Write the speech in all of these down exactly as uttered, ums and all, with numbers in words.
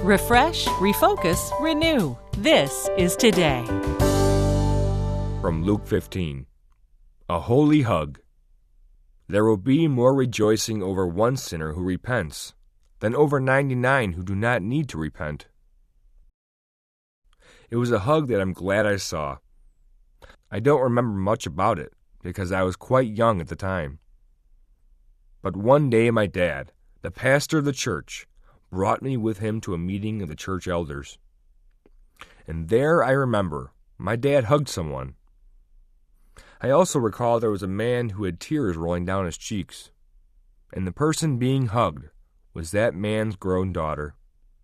Refresh, refocus, renew. This is Today. From Luke fifteen. A holy hug. There will be more rejoicing over one sinner who repents than over ninety-nine who do not need to repent. It was a hug that I'm glad I saw. I don't remember much about it because I was quite young at the time. But one day my dad, the pastor of the church, brought me with him to a meeting of the church elders. And there I remember my dad hugged someone. I also recall there was a man who had tears rolling down his cheeks, and the person being hugged was that man's grown daughter.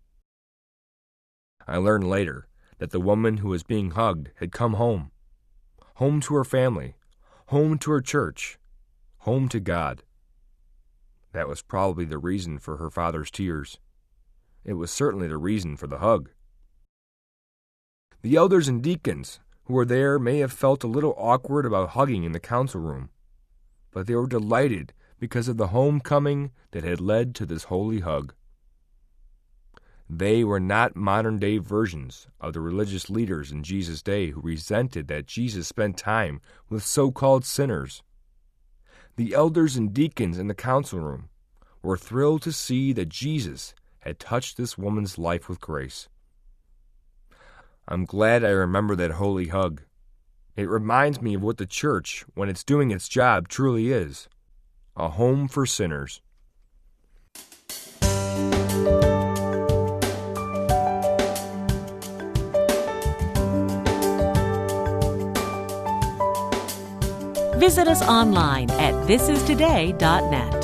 I learned later that the woman who was being hugged had come home, home to her family, home to her church, home to God. That was probably the reason for her father's tears. It was certainly the reason for the hug. The elders and deacons who were there may have felt a little awkward about hugging in the council room, but they were delighted because of the homecoming that had led to this holy hug. They were not modern-day versions of the religious leaders in Jesus' day who resented that Jesus spent time with so-called sinners. The elders and deacons in the council room were thrilled to see that Jesus had touched this woman's life with grace. I'm glad I remember that holy hug. It reminds me of what the church, when it's doing its job, truly is: a home for sinners. Visit us online at this is today dot net.